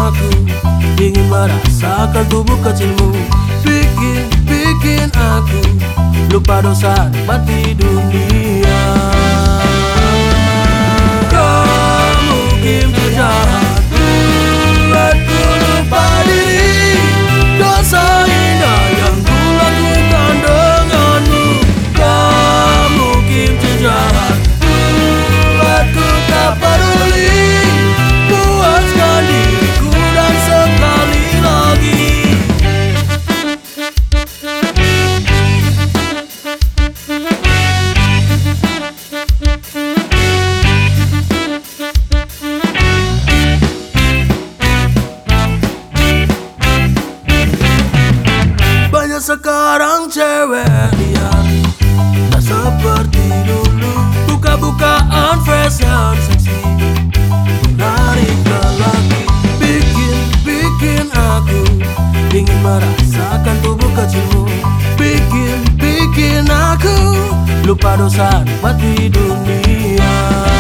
aku ingin merasakan tubuh kecilmu. Bikin aku lupa dosa nikmat di dunia. Kamu kimchi jahat, buatku lupa diri. Dosa indah yang kulakukan denganmu. Kamu kimchi jahat, buatku tak peduli. Puaskan diriku dan sekali lagi. Banyak sekarang cewek liar, tak seperti dulu. Buka-bukaan face yang seksi, menarik lelaki. Bikin aku ingin merasakan tubuh kecilmu. Bikin aku lupa dosa nikmat di dunia.